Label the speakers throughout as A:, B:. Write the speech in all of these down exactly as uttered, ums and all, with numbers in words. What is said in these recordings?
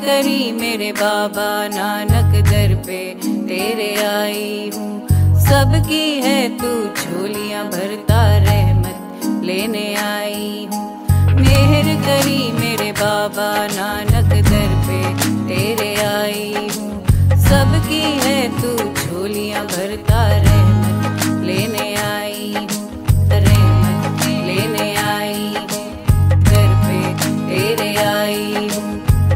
A: करी मेरे बाबा नानक दर पे तेरे आई हूँ। सबकी है तू झोलियाँ भरता रहमत लेने आई हूँ। मेहर करी मेरे बाबा नानक दर पे तेरे आई हूँ। सबकी है तू झोलियाँ भरता रहमत लेने आई हूँ। रहमत लेने आई हूँ, दर पे तेरे आई हूँ।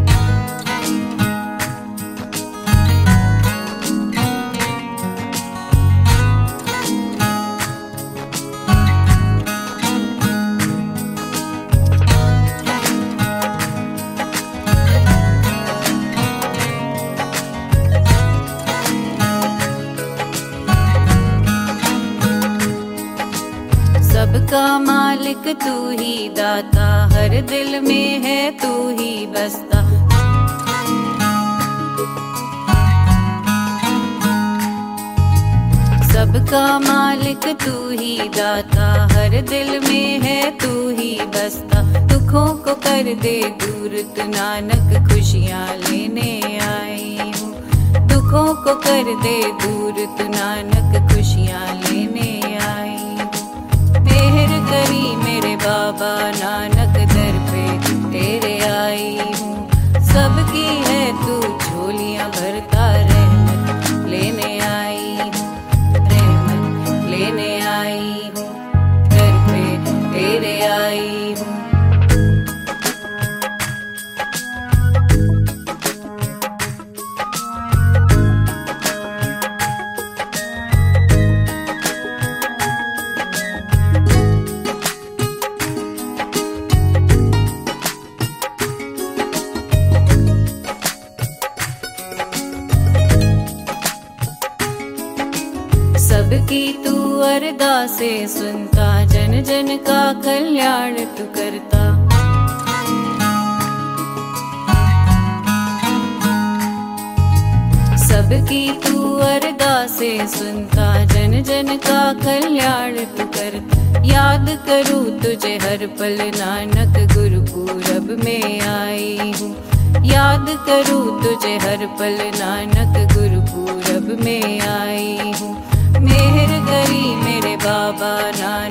A: सबका मालिक तू ही दाता, हर दिल में है तू ही बसता। सबका मालिक तू ही दाता, हर दिल में है तू ही बसता। दुखों को कर दे दूर तू नानक खुशियाँ लेने आई हूँ। दुखों को कर दे दूर तू नानक खुशियाँ लेने आई हूँ। मेहर करी मेरे बाबा नानक दर पे तेरे आई हूँ। सबकी है तू झोलियाँ भरता रहमत लेने आई हूँ। रहमत लेने आई हूँ, दर पे तेरे आई हूँ। सबकी तू अरदासे सुनता, जन जन का कल्याण तू करता। सबकी तू अरदासे सुनता, जन जन का कल्याण तू करता। याद करूँ तुझे हर पल नानक गुरु पूरब में आई हूँ। याद करूँ तुझे हर पल नानक गुरु पूरब में आई हूँ। मेहर करी मेरे बाबा नानक